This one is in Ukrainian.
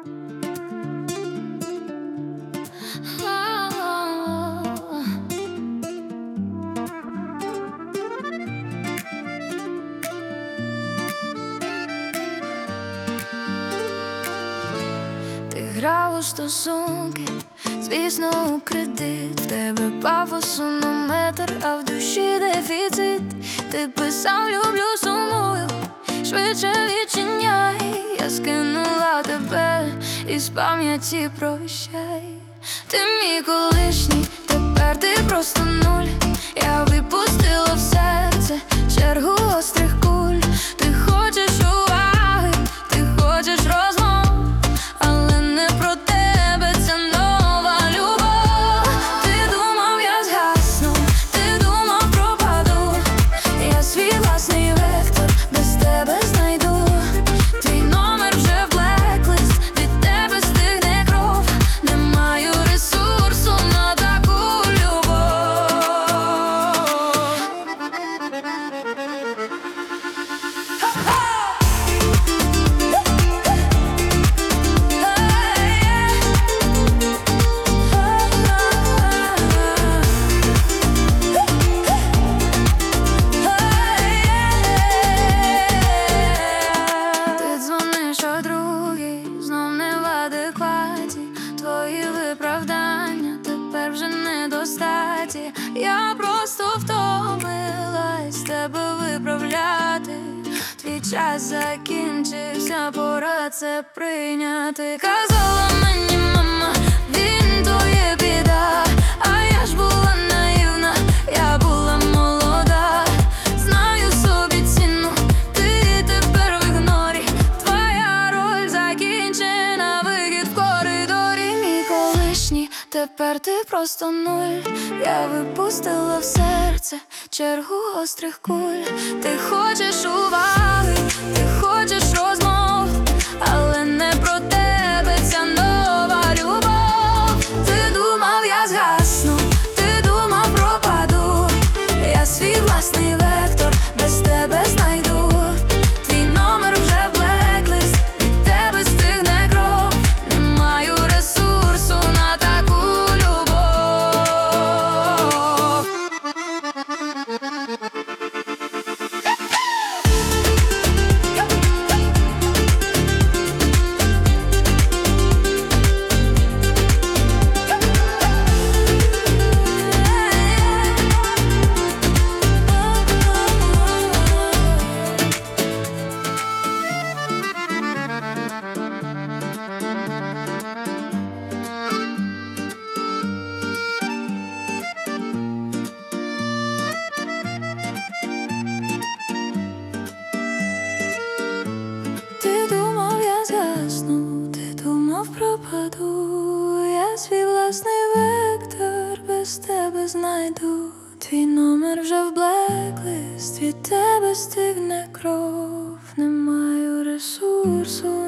Ти грав у стосунки, звісно, у кредит. В тебе пафосу на метр, а в душі дефіцит. Ти писав люблю, сумую, швидше відчиняй. Я скинула тебе із пам'яті прощай. Ти мій колишній, тепер ти просто нуль. Я випустила в серце чергу острих куль. Ти хочеш уваги, ти хочеш розмов, але не про тебе, це нова любов. Ти думав, я згасну, ти думав, пропаду. Я свій власний вектор без тебе знайду. Твій номер вже в блеклист, від тебе стигне кров. Не маю ресурсу на таку любов. Ти дзвониш о другій, знов не в адекваті. Твої виправдання тепер вже недостаті. Я просто втомилась тебе виправляти. Твій час закінчився, пора це прийняти. Казала мені мама, він то є біда. А я ж була наївна, я була молода. Знаю собі ціну, ти тепер в ігнорі. Твоя роль закінчена, вихід в коридорі. Мій колишній, тепер ти просто нуль. Я випустила в серце чергу острих куль. Ти хочеш уваги, ти хочеш розмов, але не про тебе ця нова любов. Ти думав, я згасну, ти думав, пропаду. Я свій власний вектор без тебе знайду. Твій номер вже в блеклист, від тебе стигне кров. Не маю ресурсу на таку любов. Ти думав, я згасну, ти думав, пропаду. Я свій власний вектор без тебе знайду. Твій номер вже в блеклист, від тебе стигне кров. Не маю ресурсу